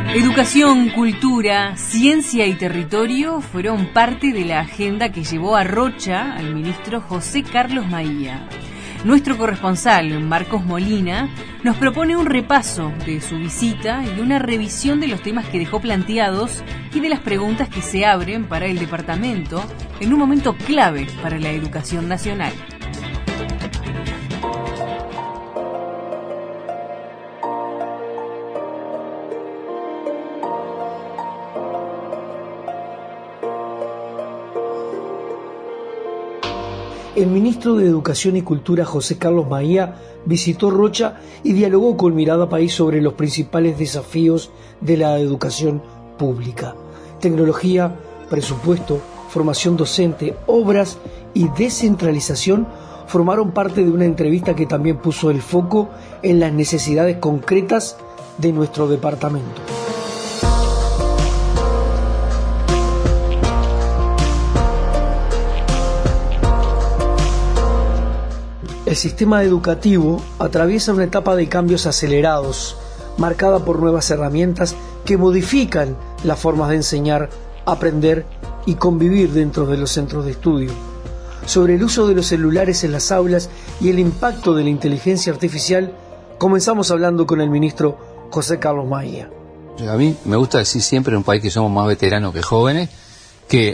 Educación, cultura, ciencia y territorio fueron parte de la agenda que llevó a Rocha al ministro José Carlos Maía. Nuestro corresponsal, Marcos Molina, nos propone un repaso de su visita y una revisión de los temas que dejó planteados y de las preguntas que se abren para el departamento en un momento clave para la educación nacional. El ministro de Educación y Cultura, José Carlos Maía, visitó Rocha y dialogó con Mirada País sobre los principales desafíos de la educación pública: tecnología, presupuesto, formación docente, obras y descentralización formaron parte de una entrevista que también puso el foco en las necesidades concretas de nuestro departamento. El sistema educativo atraviesa una etapa de cambios acelerados, marcada por nuevas herramientas que modifican las formas de enseñar, aprender y convivir dentro de los centros de estudio. Sobre el uso de los celulares en las aulas y el impacto de la inteligencia artificial, comenzamos hablando con el ministro José Carlos Maía. A mí me gusta decir siempre en un país que somos más veteranos que jóvenes, que,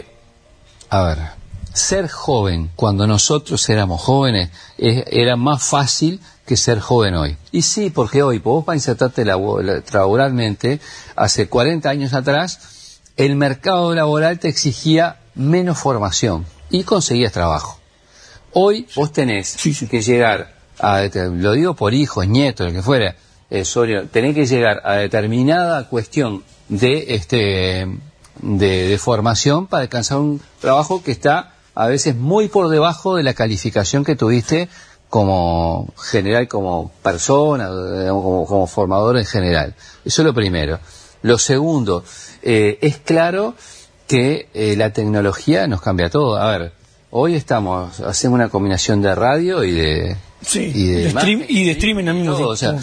ser joven cuando nosotros éramos jóvenes era más fácil que ser joven hoy. Y sí, porque hoy, vos para insertarte laboralmente, hace 40 años atrás, el mercado laboral te exigía menos formación y conseguías trabajo. Hoy vos tenés que llegar a, lo digo por hijos, nietos, lo que fuera, tenés que llegar a determinada cuestión de formación para alcanzar un trabajo que está a veces muy por debajo de la calificación que tuviste como general, como persona, como formador en general. Eso es lo primero. Lo segundo, es claro que la tecnología nos cambia todo. A ver, hoy hacemos una combinación de radio y de... Sí, de streaming al mismo tiempo. O sea,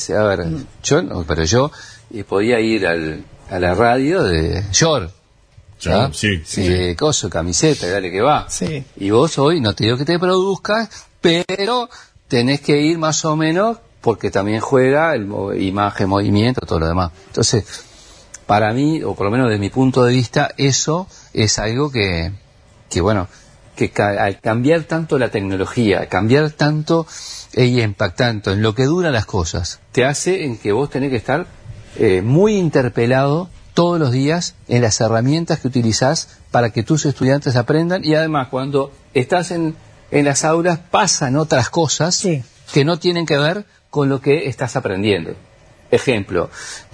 yo podía ir a la radio de York. ¿Ah? Sí. Coso, camiseta, dale que va. Sí. Y vos hoy, no te digo que te produzcas, pero tenés que ir más o menos porque también juega imagen, movimiento, todo lo demás. Entonces, para mí, o por lo menos desde mi punto de vista, eso es algo que al cambiar tanto la tecnología, al cambiar tanto y impactando en lo que duran las cosas, te hace en que vos tenés que estar muy interpelado todos los días en las herramientas que utilizás para que tus estudiantes aprendan, y además cuando estás en las aulas pasan otras cosas que no tienen que ver con lo que estás aprendiendo. Ejemplo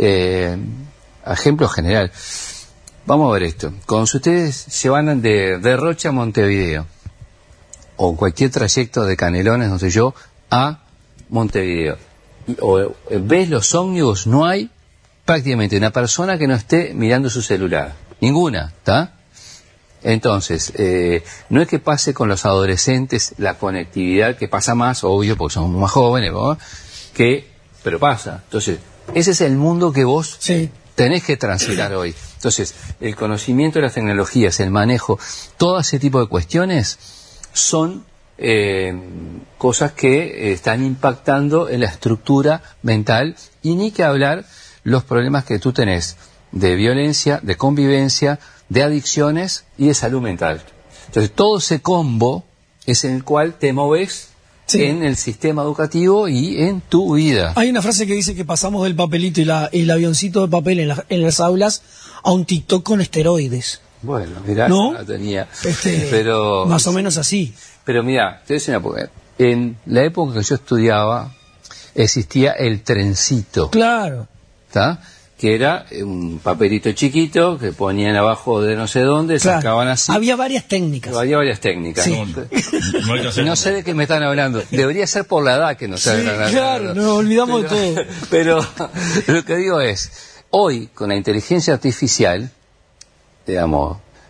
general. Vamos a ver esto. Cuando ustedes se van de Rocha a Montevideo, o cualquier trayecto de Canelones, no sé yo, a Montevideo, o ves los ómnibus, no hay prácticamente una persona que no esté mirando su celular. Ninguna, ¿está? Entonces, no es que pase con los adolescentes la conectividad, que pasa más, obvio, porque somos más jóvenes, ¿no? Pero pasa. Entonces, ese es el mundo que vos tenés que transitar hoy. Entonces, el conocimiento de las tecnologías, el manejo, todo ese tipo de cuestiones son cosas que están impactando en la estructura mental, y ni que hablar los problemas que tú tenés de violencia, de convivencia, de adicciones y de salud mental. Entonces, todo ese combo es en el cual te moves en el sistema educativo y en tu vida. Hay una frase que dice que pasamos del papelito y el avioncito de papel en las aulas a un TikTok con esteroides. Bueno, mirá, ¿no? La tenía. Pero más o menos así. Pero mirá, te voy a decir una cosa. En la época que yo estudiaba existía el trencito. Claro. ¿Está? Que era un papelito chiquito que ponían abajo de no sé dónde, sacaban así. Había varias técnicas. Sí. No sé de qué me están hablando. Debería ser por la edad que nos están hablando. Claro, nos olvidamos de todo. Pero lo que digo es, hoy con la inteligencia artificial, digamos,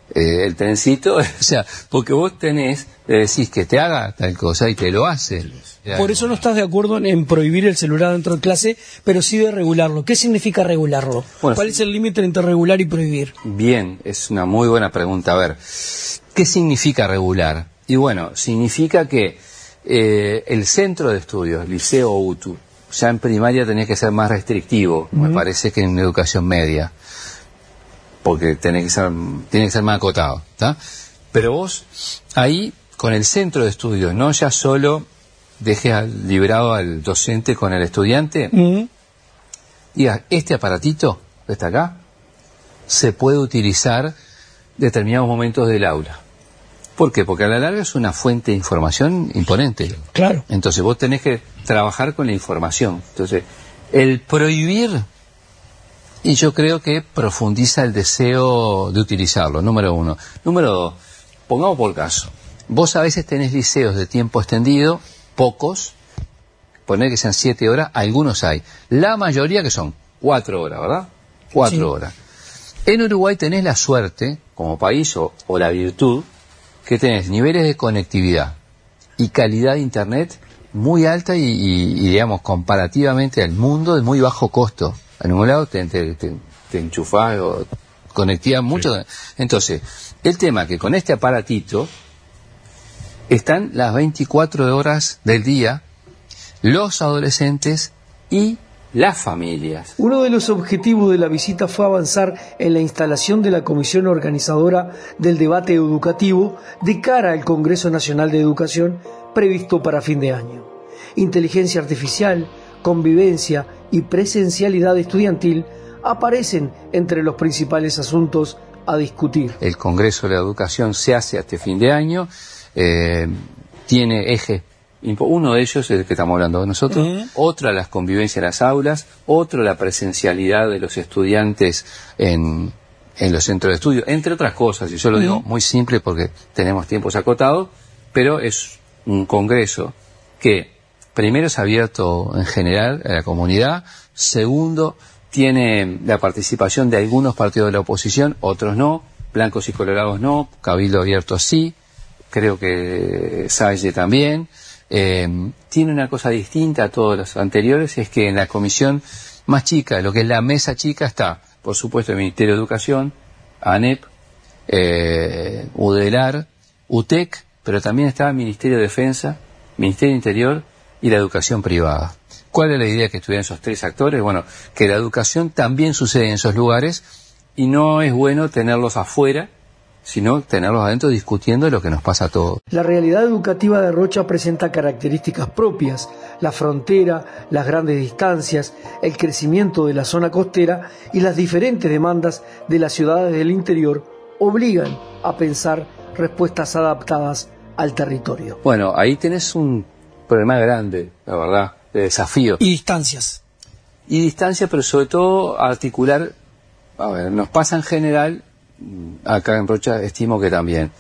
el trencito, o sea, porque vos le decís que te haga tal cosa y te lo hace. Por eso no estás de acuerdo en prohibir el celular dentro de clase, pero sí de regularlo. ¿Qué significa regularlo? Bueno, ¿cuál es el límite entre regular y prohibir? Bien, es una muy buena pregunta. A ver, ¿qué significa regular? Y bueno, significa que el centro de estudios, liceo o UTU, ya en primaria tenía que ser más restrictivo, me parece, que en educación media, porque tiene que ser más acotado, ¿tá? Pero vos ahí, con el centro de estudios, no ya solo dejes liberado al docente con el estudiante, diga, este aparatito que está acá se puede utilizar en determinados momentos del aula. ¿Por qué? Porque a la larga es una fuente de información imponente. Claro. Entonces vos tenés que trabajar con la información. Entonces, el prohibir, y yo creo que profundiza el deseo de utilizarlo, número uno. Número dos, pongamos por caso, vos a veces tenés liceos de tiempo extendido, pocos, poner que sean 7 horas, algunos hay. La mayoría que son 4 horas, ¿verdad? 4 horas. En Uruguay tenés la suerte, como país, o la virtud, que tenés niveles de conectividad y calidad de internet muy alta y digamos, comparativamente al mundo, de muy bajo costo. En un lado te enchufás o conectividad mucho. Sí. Entonces, el tema que con este aparatito están las 24 horas del día los adolescentes y las familias. Uno de los objetivos de la visita fue avanzar en la instalación de la comisión organizadora del debate educativo de cara al Congreso Nacional de Educación previsto para fin de año. Inteligencia artificial, convivencia y presencialidad estudiantil aparecen entre los principales asuntos a discutir. El Congreso de la Educación se hace hasta fin de año, tiene ejes. Uno de ellos es el que estamos hablando nosotros, otro las convivencias en las aulas, otro la presencialidad de los estudiantes en los centros de estudio, entre otras cosas, y yo lo digo muy simple porque tenemos tiempos acotados, pero es un congreso que primero es abierto en general a la comunidad, segundo tiene la participación de algunos partidos de la oposición, otros no, blancos y colorados no, Cabildo Abierto sí, creo que Salle también. Tiene una cosa distinta a todos los anteriores, es que en la comisión más chica, lo que es la mesa chica, está, por supuesto, el Ministerio de Educación, ANEP, UDELAR, UTEC, pero también está el Ministerio de Defensa, Ministerio de Interior y la educación privada. ¿Cuál es la idea que estudian esos tres actores? Bueno, que la educación también sucede en esos lugares y no es bueno tenerlos afuera, sino tenerlos adentro discutiendo lo que nos pasa a todos. La realidad educativa de Rocha presenta características propias: la frontera, las grandes distancias, el crecimiento de la zona costera y las diferentes demandas de las ciudades del interior obligan a pensar respuestas adaptadas al territorio. Bueno, ahí tenés un problema grande, la verdad, de desafío. Y distancias. Y distancias, pero sobre todo articular, a ver, nos pasa en general. Acá en Rocha estimo que también.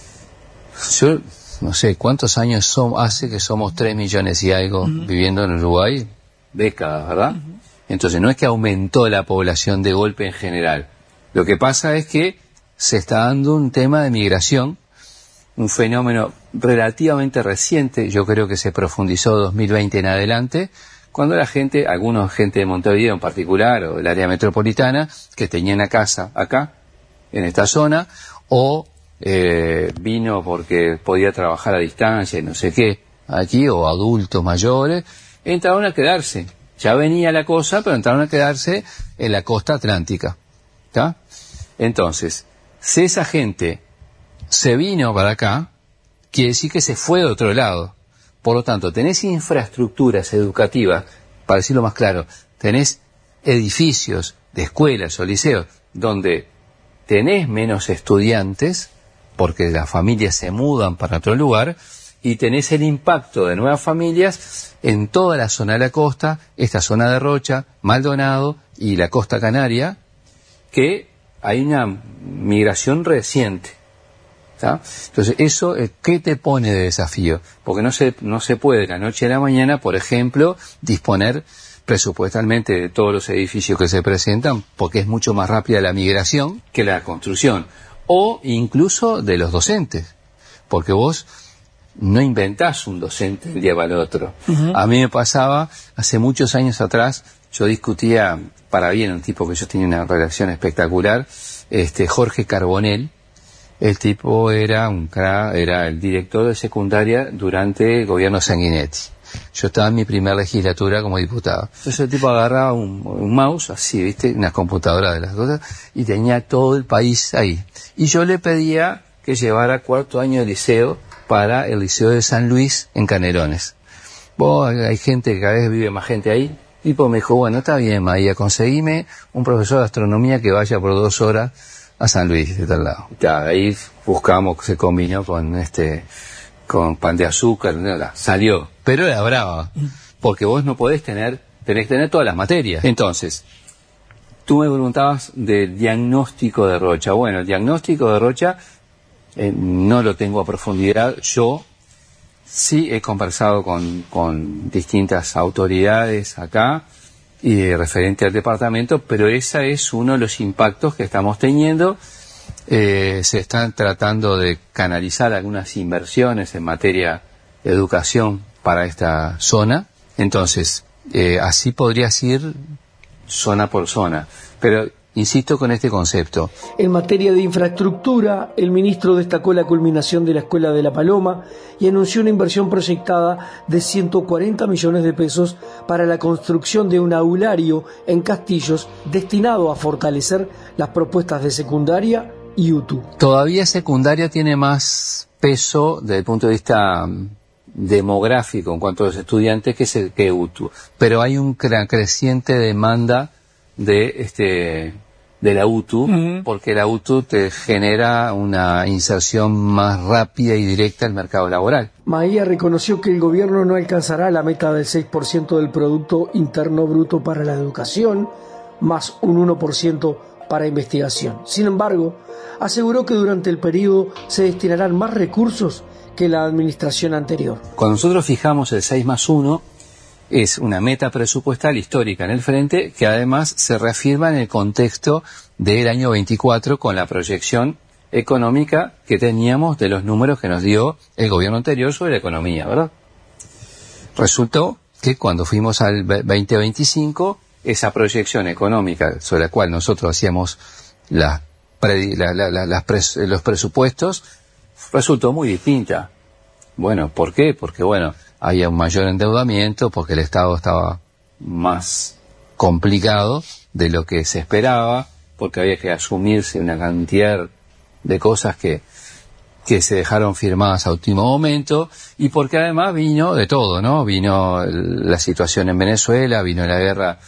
Yo no sé cuántos años hace que somos 3 millones y algo viviendo en Uruguay, décadas, ¿verdad? Entonces no es que aumentó la población de golpe en general. Lo que pasa es que se está dando un tema de migración, un fenómeno relativamente reciente, yo creo que se profundizó 2020 en adelante, cuando la gente, algunos gente de Montevideo en particular, o del área metropolitana, que tenían una casa acá, en esta zona, o vino porque podía trabajar a distancia y no sé qué, aquí, o adultos mayores, entraron a quedarse. Ya venía la cosa, pero entraron a quedarse en la costa atlántica. ¿Está? Entonces, si esa gente se vino para acá, quiere decir que se fue de otro lado. Por lo tanto, tenés infraestructuras educativas, para decirlo más claro, tenés edificios de escuelas o liceos donde tenés menos estudiantes, porque las familias se mudan para otro lugar, y tenés el impacto de nuevas familias en toda la zona de la costa, esta zona de Rocha, Maldonado y la costa canaria, que hay una migración reciente. ¿Tá? Entonces, eso, ¿qué te pone de desafío? Porque no se puede de la noche a la mañana, por ejemplo, disponer presupuestalmente de todos los edificios que se presentan, porque es mucho más rápida la migración que la construcción. o incluso de los docentes, porque vos no inventás un docente del día para el otro. A mí me pasaba, hace muchos años atrás, yo discutía, para bien, un tipo que yo tenía una relación espectacular, Jorge Carbonell. El tipo era era el director de secundaria durante el gobierno Sanguinetti. Yo estaba en mi primera legislatura como diputado. Entonces el tipo agarraba un mouse, así, ¿viste? Una computadora de las cosas, y tenía todo el país ahí. Y yo le pedía que llevara 4º año de liceo para el Liceo de San Luis en Canelones. Hay gente que cada vez vive más gente ahí. El tipo me dijo, bueno, está bien, Maía, conseguime un profesor de astronomía que vaya por 2 horas a San Luis, de tal lado. Ya, ahí buscamos, se combinó con pan de azúcar, salió. Pero era brava, porque vos no tenés que tener todas las materias. Entonces, tú me preguntabas del diagnóstico de Rocha. Bueno, el diagnóstico de Rocha no lo tengo a profundidad. Yo sí he conversado con distintas autoridades acá, y referente al departamento, pero ese es uno de los impactos que estamos teniendo. Se están tratando de canalizar algunas inversiones en materia de educación para esta zona. Entonces, así podrías ir zona por zona. Pero insisto con este concepto. En materia de infraestructura, el ministro destacó la culminación de la Escuela de la Paloma y anunció una inversión proyectada de 140 millones de pesos para la construcción de un aulario en Castillos destinado a fortalecer las propuestas de secundaria y UTU. Todavía secundaria tiene más peso desde el punto de vista demográfico en cuanto a los estudiantes que UTU, pero hay una creciente demanda de la UTU, porque la UTU te genera una inserción más rápida y directa al mercado laboral. Maía reconoció que el gobierno no alcanzará la meta del 6% del Producto Interno Bruto para la educación, más un 1% para investigación. Sin embargo, aseguró que durante el periodo se destinarán más recursos que la administración anterior. Cuando nosotros fijamos el 6+1, es una meta presupuestal histórica en el frente que además se reafirma en el contexto del año 24 con la proyección económica que teníamos de los números que nos dio el gobierno anterior sobre la economía, ¿verdad? Resultó que cuando fuimos al 2025, esa proyección económica sobre la cual nosotros hacíamos los presupuestos resultó muy distinta. Bueno, ¿por qué? Porque, había un mayor endeudamiento, porque el Estado estaba más complicado de lo que se esperaba, porque había que asumirse una cantidad de cosas que se dejaron firmadas a último momento, y porque además vino de todo, ¿no? Vino la situación en Venezuela, vino la guerra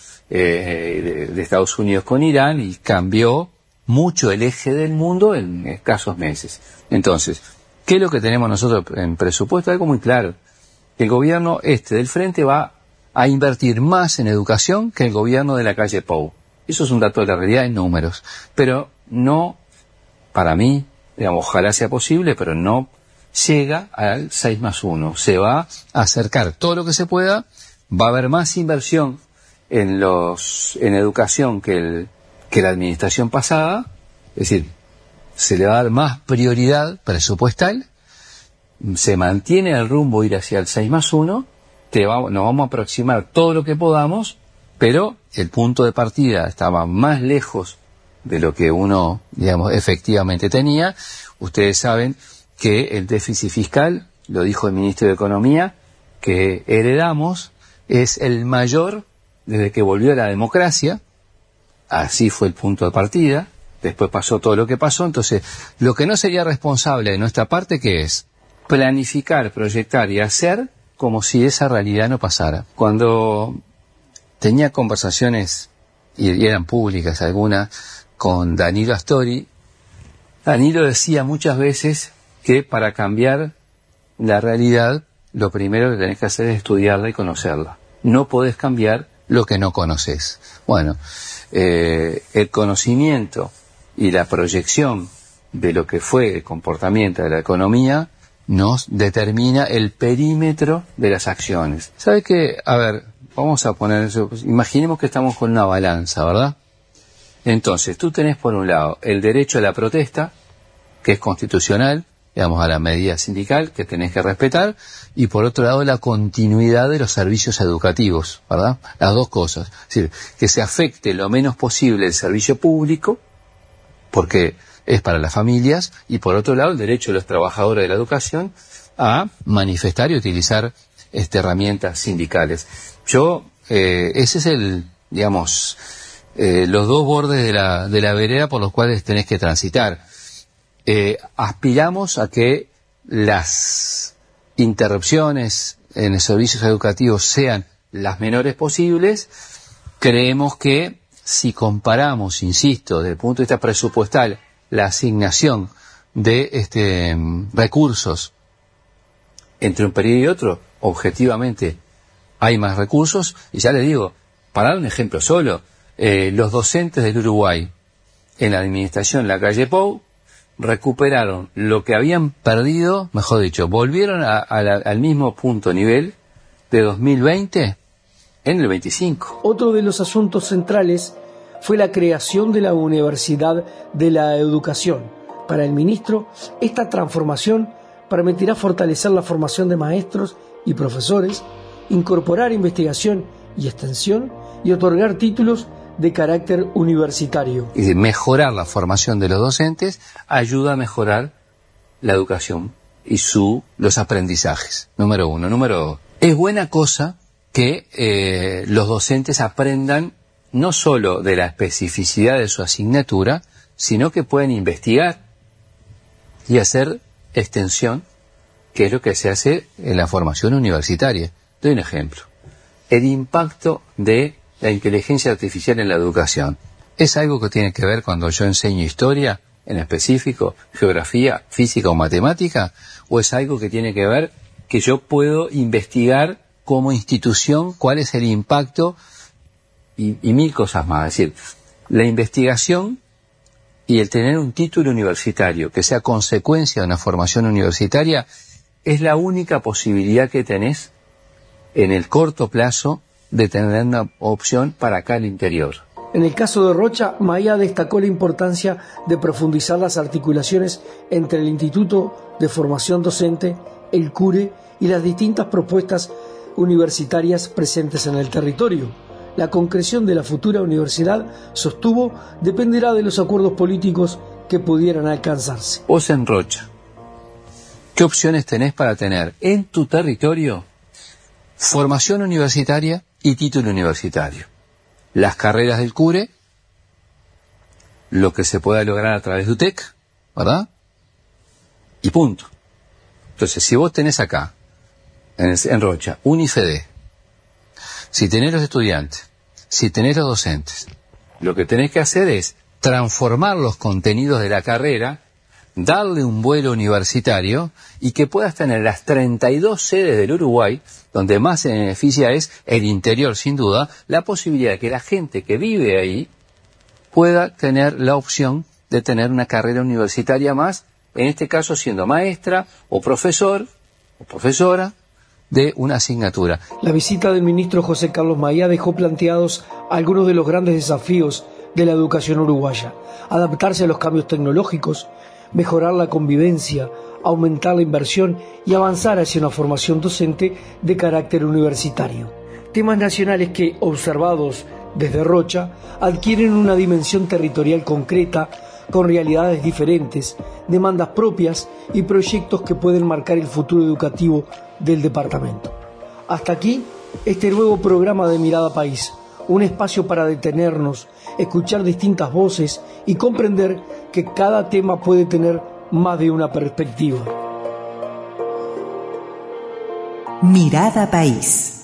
de Estados Unidos con Irán, y cambió mucho el eje del mundo en escasos meses. Entonces, ¿qué es lo que tenemos nosotros en presupuesto? Algo muy claro. El gobierno del frente va a invertir más en educación que el gobierno de la calle Pou. Eso es un dato de la realidad en números. Pero no, para mí, ojalá sea posible, pero no llega al 6+1. Se va a acercar todo lo que se pueda, va a haber más inversión en educación que la administración pasada, es decir, se le va a dar más prioridad presupuestal, se mantiene el rumbo ir hacia el 6+1, nos vamos a aproximar todo lo que podamos, pero el punto de partida estaba más lejos de lo que uno, efectivamente tenía. Ustedes saben que el déficit fiscal, lo dijo el ministro de Economía, que heredamos, es el mayor desde que volvió la democracia. Así fue el punto de partida. Después pasó todo lo que pasó. Entonces, lo que no sería responsable de nuestra parte, ¿qué es? Planificar, proyectar y hacer como si esa realidad no pasara. Cuando tenía conversaciones, y eran públicas algunas, con Danilo Astori, Danilo decía muchas veces que para cambiar la realidad, lo primero que tenés que hacer es estudiarla y conocerla. No podés cambiar lo que no conoces. Bueno, el conocimiento y la proyección de lo que fue el comportamiento de la economía nos determina el perímetro de las acciones. ¿Sabe qué? A ver, vamos a poner eso. Imaginemos que estamos con una balanza, ¿verdad? Entonces, tú tenés por un lado el derecho a la protesta, que es constitucional, digamos, a la medida sindical que tenés que respetar, y por otro lado la continuidad de los servicios educativos, ¿verdad? Las dos cosas. Es decir, que se afecte lo menos posible el servicio público, porque es para las familias, y por otro lado el derecho de los trabajadores de la educación a manifestar y utilizar herramientas sindicales. Ese es los dos bordes de la vereda por los cuales tenés que transitar. Aspiramos a que las interrupciones en los servicios educativos sean las menores posibles. Creemos que si comparamos, insisto, desde el punto de vista presupuestal, la asignación de recursos entre un periodo y otro, objetivamente hay más recursos. Y ya les digo, para dar un ejemplo solo, los docentes del Uruguay en la administración La Calle Pou recuperaron lo que habían perdido, mejor dicho, volvieron al mismo punto nivel de 2020 en el 25. Otro de los asuntos centrales fue la creación de la Universidad de la Educación. Para el ministro, esta transformación permitirá fortalecer la formación de maestros y profesores, incorporar investigación y extensión y otorgar títulos de carácter universitario. Y mejorar la formación de los docentes ayuda a mejorar la educación y los aprendizajes. Número uno. Número dos, es buena cosa que los docentes aprendan no solo de la especificidad de su asignatura, sino que pueden investigar y hacer extensión, que es lo que se hace en la formación universitaria. Doy un ejemplo. El impacto de la inteligencia artificial en la educación. ¿Es algo que tiene que ver cuando yo enseño historia, en específico, geografía, física o matemática? ¿O es algo que tiene que ver que yo puedo investigar como institución cuál es el impacto y mil cosas más? Es decir, la investigación y el tener un título universitario que sea consecuencia de una formación universitaria es la única posibilidad que tenés en el corto plazo de tener una opción para acá al interior. En el caso de Rocha, Maía destacó la importancia de profundizar las articulaciones entre el Instituto de Formación Docente, el CURE y las distintas propuestas universitarias presentes en el territorio. La concreción de la futura universidad, sostuvo, dependerá de los acuerdos políticos que pudieran alcanzarse. Vos en Rocha, ¿qué opciones tenés para tener en tu territorio formación universitaria y título universitario? Las carreras del CURE, lo que se pueda lograr a través de UTEC, ¿verdad? Y punto. Entonces, si vos tenés acá, en Rocha, un IFED, si tenés los estudiantes, si tenés los docentes, lo que tenés que hacer es transformar los contenidos de la carrera, darle un vuelo universitario y que puedas tener las 32 sedes del Uruguay, donde más se beneficia es el interior, sin duda, la posibilidad de que la gente que vive ahí pueda tener la opción de tener una carrera universitaria más, en este caso siendo maestra o profesor o profesora de una asignatura. La visita del ministro José Carlos Maía dejó planteados algunos de los grandes desafíos de la educación uruguaya: adaptarse a los cambios tecnológicos, mejorar la convivencia, aumentar la inversión y avanzar hacia una formación docente de carácter universitario. Temas nacionales que, observados desde Rocha, adquieren una dimensión territorial concreta, con realidades diferentes, demandas propias y proyectos que pueden marcar el futuro educativo del departamento. Hasta aquí este nuevo programa de Mirada País, un espacio para detenernos, escuchar distintas voces y comprender que cada tema puede tener más de una perspectiva. Mirada País.